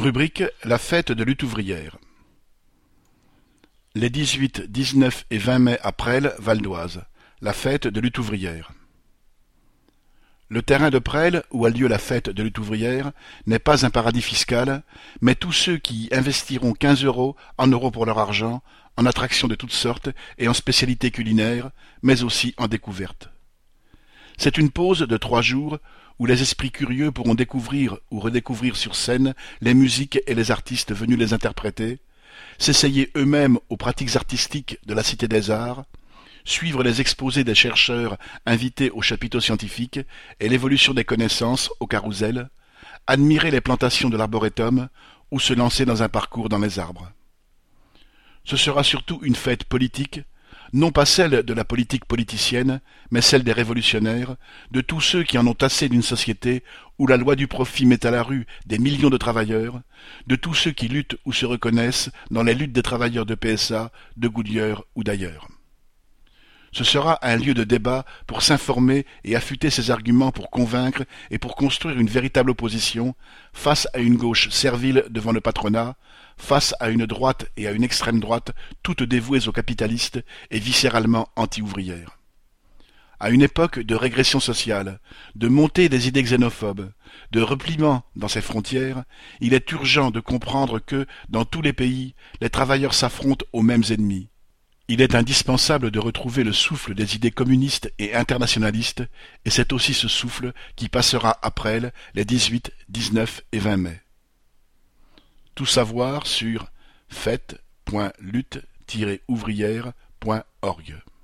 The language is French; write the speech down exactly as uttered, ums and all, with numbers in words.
Rubrique La fête de lutte ouvrière. Les dix-huit, dix-neuf et vingt mai à Presles, Val d'Oise. La fête de lutte ouvrière. Le terrain de Presles, où a lieu la fête de lutte ouvrière, n'est pas un paradis fiscal, mais tous ceux qui y investiront quinze euros en euros pour leur argent, en attractions de toutes sortes et en spécialités culinaires, mais aussi en découvertes. C'est une pause de trois jours où les esprits curieux pourront découvrir ou redécouvrir sur scène les musiques et les artistes venus les interpréter, s'essayer eux-mêmes aux pratiques artistiques de la Cité des Arts, suivre les exposés des chercheurs invités au chapiteau scientifique et l'évolution des connaissances au carrousel, admirer les plantations de l'arboretum ou se lancer dans un parcours dans les arbres. Ce sera surtout une fête politique, non pas celle de la politique politicienne, mais celle des révolutionnaires, de tous ceux qui en ont assez d'une société où la loi du profit met à la rue des millions de travailleurs, de tous ceux qui luttent ou se reconnaissent dans les luttes des travailleurs de P S A, de Goodyear ou d'ailleurs. Ce sera un lieu de débat pour s'informer et affûter ses arguments pour convaincre et pour construire une véritable opposition face à une gauche servile devant le patronat, face à une droite et à une extrême droite toutes dévouées aux capitalistes et viscéralement anti-ouvrières. À une époque de régression sociale, de montée des idées xénophobes, de repliement dans ses frontières, il est urgent de comprendre que, dans tous les pays, les travailleurs s'affrontent aux mêmes ennemis. Il est indispensable de retrouver le souffle des idées communistes et internationalistes, et c'est aussi ce souffle qui passera après elles les dix-huit, dix-neuf et vingt mai. Tout savoir sur fête point lutte tiret ouvrière point org.